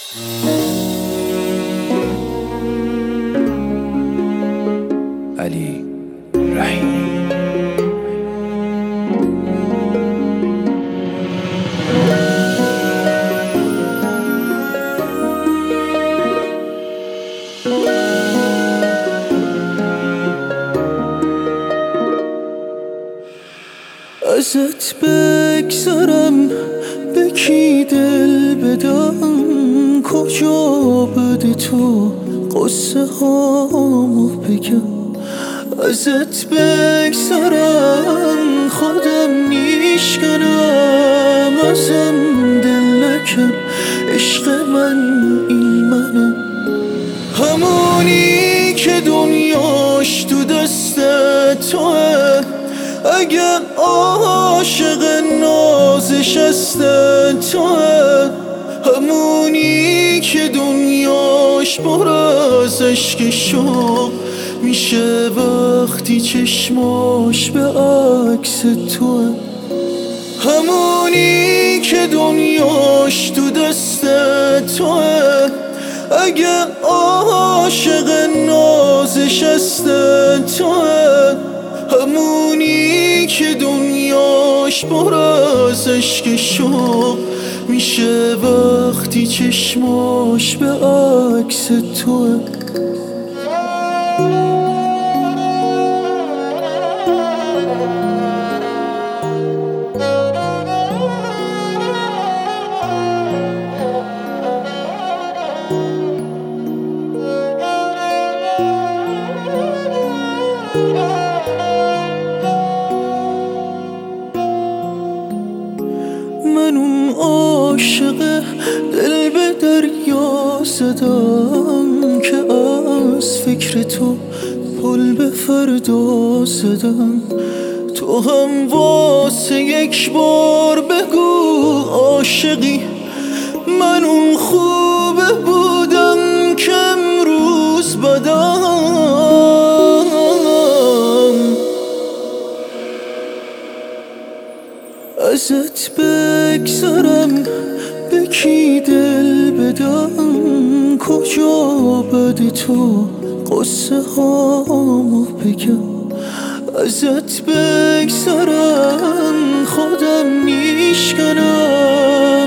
علی رحیمی. ازت بگذرم به کی دل بدم، کجا بده تو قصه هامو بگم. ازت بگذرم خودم میشکنم، ازم دل نکن عشق من این منم. همونی که دنیاش تو دست توه، اگه عاشق نازش است توه. همونی که دنیاش پر از عشق شوق میشه وقتی چشماش به عکس توه. همونی که دنیاش تو دست توه، اگه عاشق نازش است توه. همونی که دنیاش پر از عشق شوق میشه وقتی چشماش به عکس توه. من اون عاشق دل به دریا زدم که از فکر تو پل به فردا زدم. تو هم واسه یک بار بگو عاشقی، من اون خوبه بودم که امروز بدم. ازت بگذرم به کی دل بدم، کجا بده تو قصه هامو بگم. ازت بگذرم خودم میشکنم،